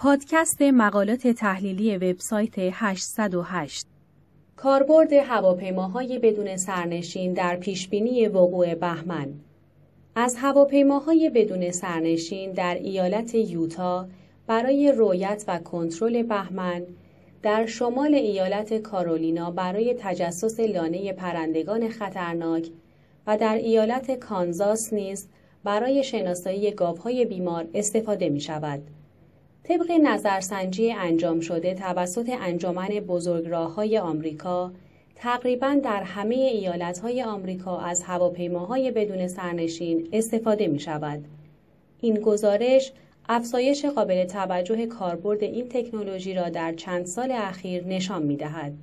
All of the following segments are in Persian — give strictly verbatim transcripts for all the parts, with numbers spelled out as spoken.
پادکست مقالات تحلیلی وبسایت هشتصد و هشت. کاربرد هواپیماهای بدون سرنشین در پیشبینی وقوع بهمن. از هواپیماهای بدون سرنشین در ایالت یوتا برای رویت و کنترل بهمن، در شمال ایالت کارولینا برای تجسس لانه پرندگان خطرناک و در ایالت کانزاس نیز برای شناسایی گاوهای بیمار استفاده می شود. طبق نظرسنجی انجام شده توسط انجمن بزرگراه‌های آمریکا، تقریباً در همه ایالت‌های آمریکا از هواپیماهای بدون سرنشین استفاده می شود. این گزارش افزایش قابل توجه کاربرد این تکنولوژی را در چند سال اخیر نشان می دهد.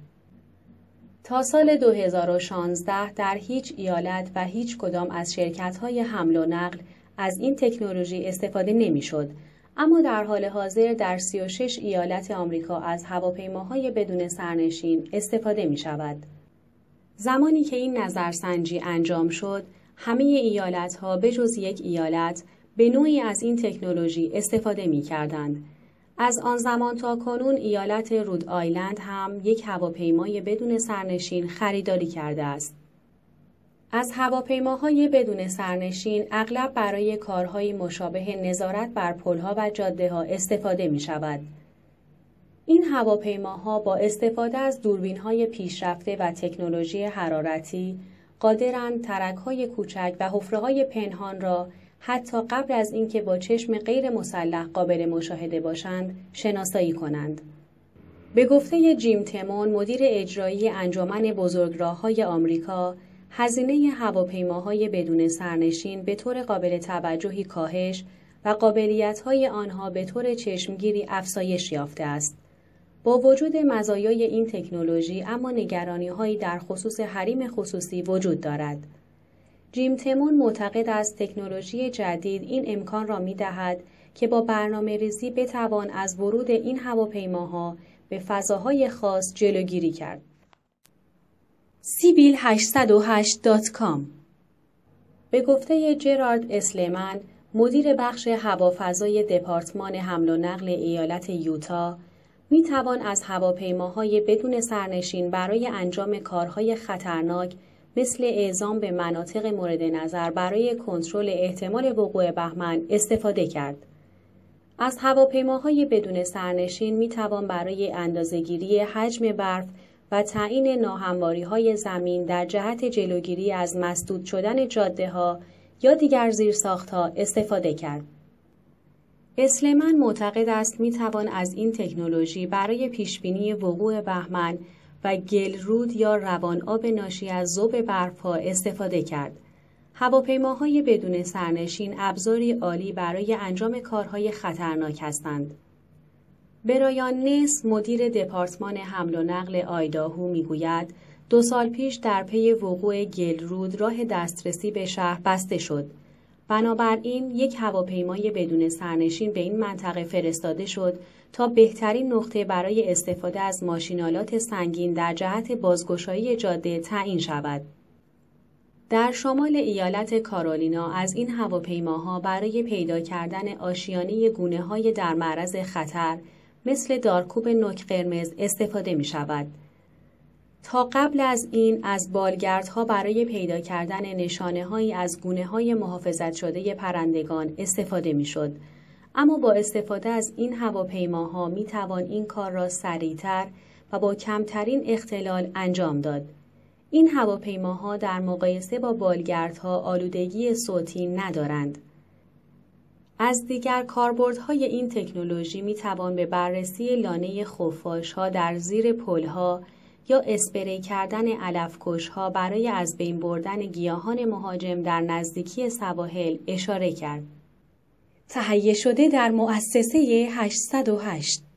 تا سال دو هزار و شانزده در هیچ ایالت و هیچ کدام از شرکت‌های حمل و نقل از این تکنولوژی استفاده نمی‌شد، اما در حال حاضر در سی و شش ایالت آمریکا از هواپیماهای بدون سرنشین استفاده می‌شود. زمانی که این نظرسنجی انجام شد، همه ایالت‌ها به جز یک ایالت به نوعی از این تکنولوژی استفاده می‌کردند. از آن زمان تا کنون ایالت رود آیلند هم یک هواپیمای بدون سرنشین خریداری کرده است. از هواپیماهای بدون سرنشین اغلب برای کارهای مشابه نظارت بر پل‌ها و جاده‌ها استفاده می‌شود. این هواپیماها با استفاده از دوربین‌های پیشرفته و تکنولوژی حرارتی قادرند ترک‌های کوچک و حفره‌های پنهان را حتی قبل از اینکه با چشم غیر مسلح قابل مشاهده باشند شناسایی کنند. به گفته جیم تمون، مدیر اجرایی انجمن بزرگراه‌های آمریکا، هزینه هواپیماهای بدون سرنشین به طور قابل توجهی کاهش و قابلیت‌های آنها به طور چشمگیری افزایش یافته است. با وجود مزایای این تکنولوژی اما نگرانی‌هایی در خصوص حریم خصوصی وجود دارد. جیم تمون معتقد است تکنولوژی جدید این امکان را می‌دهد که با برنامه‌ریزی بتوان از ورود این هواپیماها به فضاهای خاص جلوگیری کرد. سیبیل هشتصد و هشت دات کام. به گفته جرارد اسلمن، مدیر بخش هوافضای دپارتمان حمل و نقل ایالت یوتا، می توان از هواپیماهای بدون سرنشین برای انجام کارهای خطرناک مثل اعزام به مناطق مورد نظر برای کنترل احتمال وقوع بهمن استفاده کرد. از هواپیماهای بدون سرنشین می توان برای اندازه‌گیری حجم برف و تعیین ناهمواری‌های زمین در جهت جلوگیری از مسدود شدن جاده‌ها یا دیگر زیرساخت‌ها استفاده کرد. اسلمن معتقد است می‌توان از این تکنولوژی برای پیشبینی وقوع بهمن و گلرود یا روان آب ناشی از ذوب برف‌ها استفاده کرد. هواپیماهای بدون سرنشین ابزاری عالی برای انجام کارهای خطرناک هستند. برایان نیس، مدیر دپارتمان حمل و نقل آیداهو میگوید دو سال پیش در پی وقوع گلرود راه دسترسی به شهر بسته شد. بنابراین یک هواپیمای بدون سرنشین به این منطقه فرستاده شد تا بهترین نقطه برای استفاده از ماشینالات سنگین در جهت بازگشایی جاده تعیین شود. در شمال ایالت کارولینا از این هواپیماها برای پیدا کردن آشیانه گونه‌های در معرض خطر مثل دارکوب نوک قرمز استفاده می شود. تا قبل از این از بالگردها برای پیدا کردن نشانه‌هایی از گونه‌های محافظت شده پرندگان استفاده می شد. اما با استفاده از این هواپیماها می توان این کار را سریعتر و با کمترین اختلال انجام داد. این هواپیماها در مقایسه با بالگردها آلودگی صوتی ندارند. از دیگر کاربردهای این تکنولوژی می توان به بررسی لانه خفاش‌ها در زیر پل‌ها یا اسپری کردن علف‌کش‌ها برای از بین بردن گیاهان مهاجم در نزدیکی سواحل اشاره کرد. تهیه شده در مؤسسه هشتصد و هشت.